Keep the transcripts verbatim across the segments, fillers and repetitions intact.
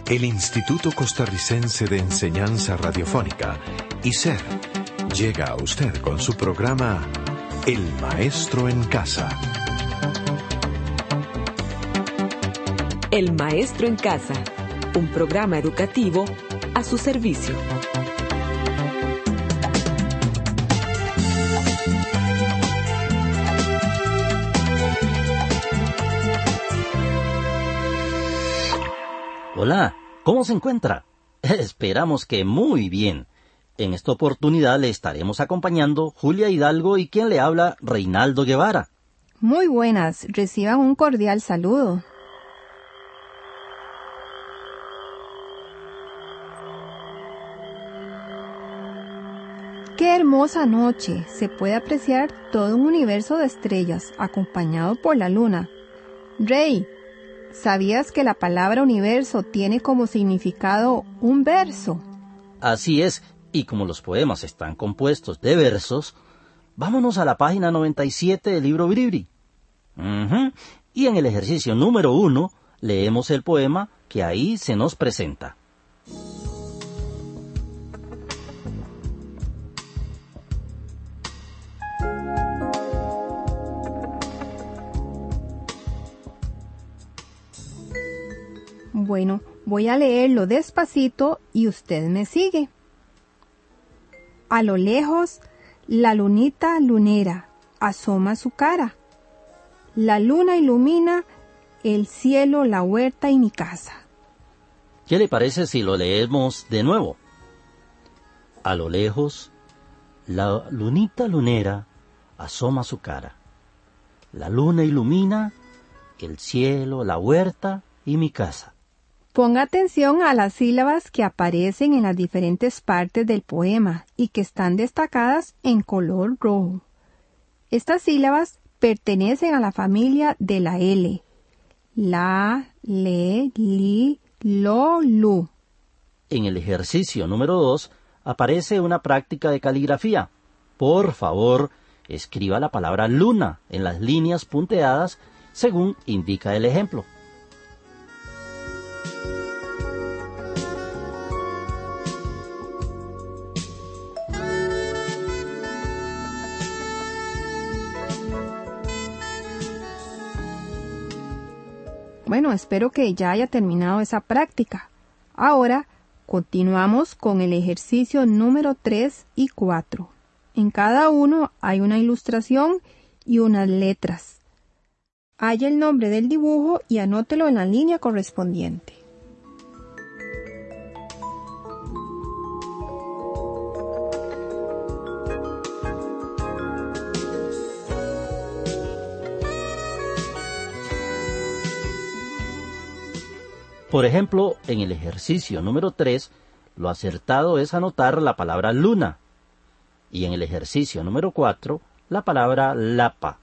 El Instituto Costarricense de Enseñanza Radiofónica, I C E R, llega a usted con su programa El Maestro en Casa. El Maestro en Casa, un programa educativo a su servicio. Hola, ¿cómo se encuentra? Esperamos que muy bien. En esta oportunidad le estaremos acompañando Julia Hidalgo y quien le habla, Reinaldo Guevara. Muy buenas, reciban un cordial saludo. ¡Qué hermosa noche! Se puede apreciar todo un universo de estrellas, acompañado por la luna. Rey, ¿sabías que la palabra universo tiene como significado un verso? Así es, y como los poemas están compuestos de versos, vámonos a la página noventa y siete del libro Bribri. Uh-huh. Y en el ejercicio número uno, leemos el poema que ahí se nos presenta. Bueno, voy a leerlo despacito y usted me sigue. A lo lejos, la lunita lunera asoma su cara. La luna ilumina el cielo, la huerta y mi casa. ¿Qué le parece si lo leemos de nuevo? A lo lejos, la lunita lunera asoma su cara. La luna ilumina el cielo, la huerta y mi casa. Ponga atención a las sílabas que aparecen en las diferentes partes del poema y que están destacadas en color rojo. Estas sílabas pertenecen a la familia de la L. La, le, li, lo, lu. En el ejercicio número dos aparece una práctica de caligrafía. Por favor, escriba la palabra luna en las líneas punteadas según indica el ejemplo. Bueno, espero que ya haya terminado esa práctica. Ahora, continuamos con el ejercicio número tres y cuatro. En cada uno hay una ilustración y unas letras. Haya el nombre del dibujo y anótelo en la línea correspondiente. Por ejemplo, en el ejercicio número tres, lo acertado es anotar la palabra luna. Y en el ejercicio número cuatro, la palabra lapa.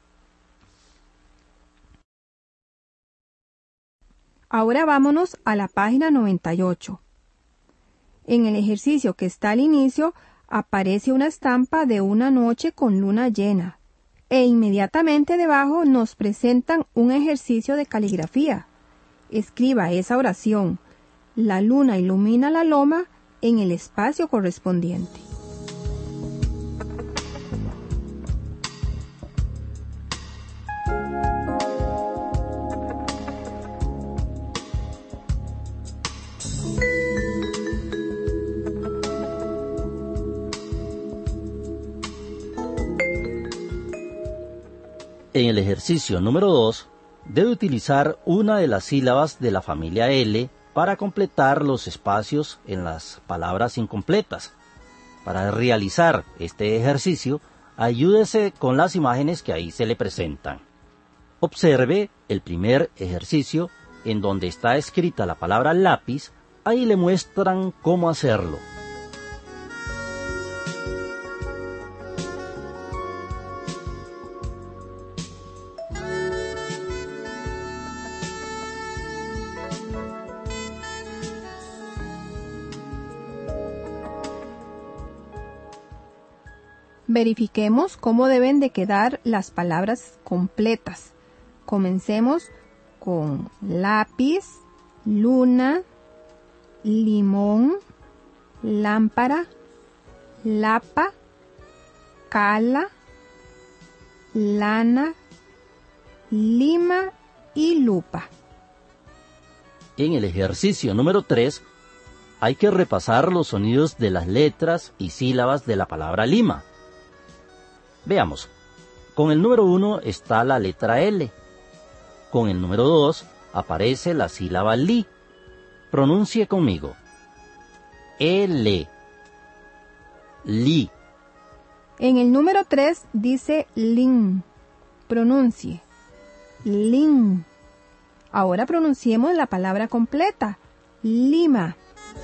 Ahora vámonos a la página noventa y ocho. En el ejercicio que está al inicio, aparece una estampa de una noche con luna llena. E inmediatamente debajo nos presentan un ejercicio de caligrafía. Escriba esa oración. La luna ilumina la loma en el espacio correspondiente. En el ejercicio número dos, debe utilizar una de las sílabas de la familia L para completar los espacios en las palabras incompletas. Para realizar este ejercicio, ayúdese con las imágenes que ahí se le presentan. Observe el primer ejercicio en donde está escrita la palabra lápiz, ahí le muestran cómo hacerlo. Verifiquemos cómo deben de quedar las palabras completas. Comencemos con lápiz, luna, limón, lámpara, lapa, cala, lana, lima y lupa. En el ejercicio número tres hay que repasar los sonidos de las letras y sílabas de la palabra lima. Veamos. Con el número uno está la letra L. Con el número dos aparece la sílaba li. Pronuncie conmigo. L. Li. En el número tres dice lin. Pronuncie. Lin. Ahora pronunciemos la palabra completa. Lima.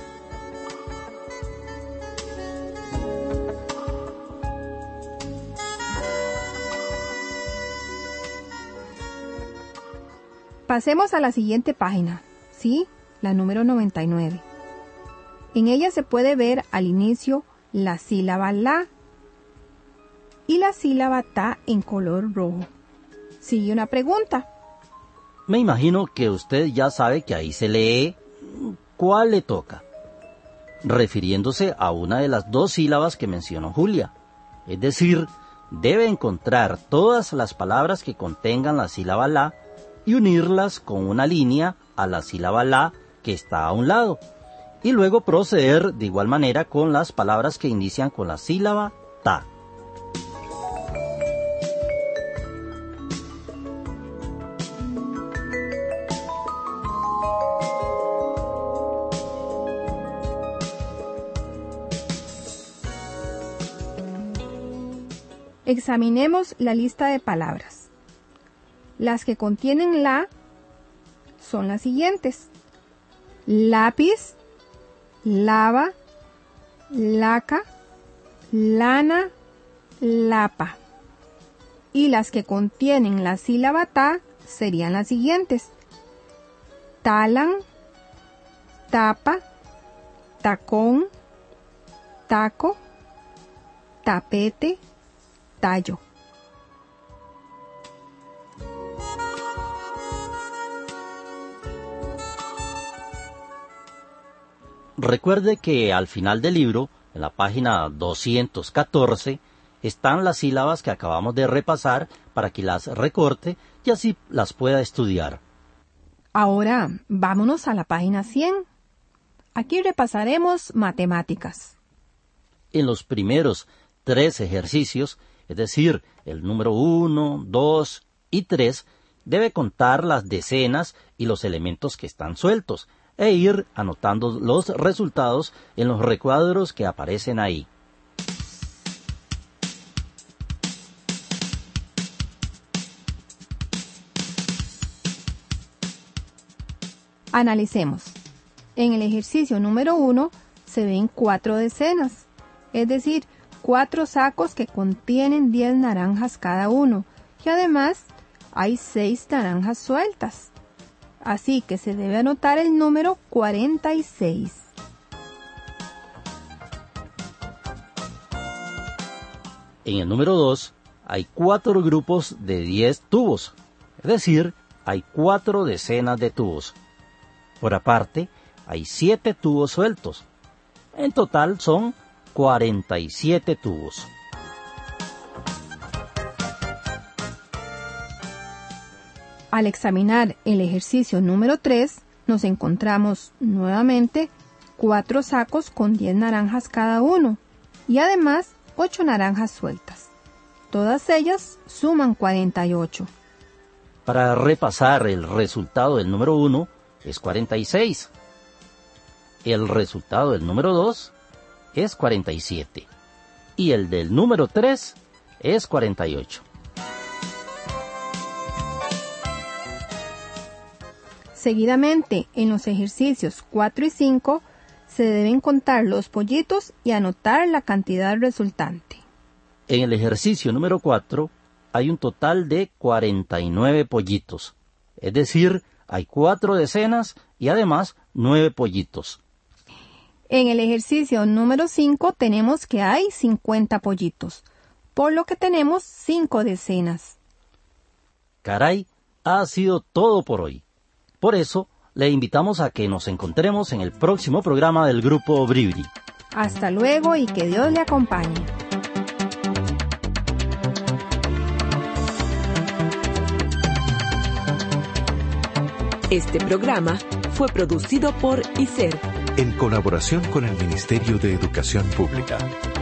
Pasemos a la siguiente página, ¿sí? La número noventa y nueve. En ella se puede ver al inicio la sílaba la y la sílaba ta en color rojo. Sigue una pregunta. Me imagino que usted ya sabe que ahí se lee ¿cuál le toca? Refiriéndose a una de las dos sílabas que mencionó Julia. Es decir, debe encontrar todas las palabras que contengan la sílaba la y unirlas con una línea a la sílaba la que está a un lado, y luego proceder de igual manera con las palabras que inician con la sílaba ta. Examinemos la lista de palabras. Las que contienen la son las siguientes: lápiz, lava, laca, lana, lapa. Y las que contienen la sílaba ta serían las siguientes: talan, tapa, tacón, taco, tapete, tallo. Recuerde que al final del libro, en la página doscientos catorce, están las sílabas que acabamos de repasar para que las recorte y así las pueda estudiar. Ahora, vámonos a la página cien. Aquí repasaremos matemáticas. En los primeros tres ejercicios, es decir, el número uno, dos y tres, debe contar las decenas y los elementos que están sueltos, e ir anotando los resultados en los recuadros que aparecen ahí. Analicemos. En el ejercicio número uno se ven cuatro decenas, es decir, cuatro sacos que contienen diez naranjas cada uno, y además hay seis naranjas sueltas. Así que se debe anotar el número cuarenta y seis. En el número dos hay cuatro grupos de diez tubos, es decir, hay cuatro decenas de tubos. Por aparte, hay siete tubos sueltos. En total son cuarenta y siete tubos. Al examinar el ejercicio número tres, nos encontramos nuevamente cuatro sacos con diez naranjas cada uno y además ocho naranjas sueltas. Todas ellas suman cuarenta y ocho. Para repasar el resultado del número uno es cuarenta y seis. El resultado del número dos es cuarenta y siete. Y el del número tres es cuarenta y ocho. Seguidamente, en los ejercicios cuatro y cinco, se deben contar los pollitos y anotar la cantidad resultante. En el ejercicio número cuatro hay un total de cuarenta y nueve pollitos. Es decir, hay cuatro decenas y además nueve pollitos. En el ejercicio número cinco tenemos que hay cincuenta pollitos, por lo que tenemos cinco decenas. Caray, ha sido todo por hoy. Por eso, Le invitamos a que nos encontremos en el próximo programa del Grupo Bribri. Hasta luego y que Dios le acompañe. Este programa fue producido por I S E R, en colaboración con el Ministerio de Educación Pública.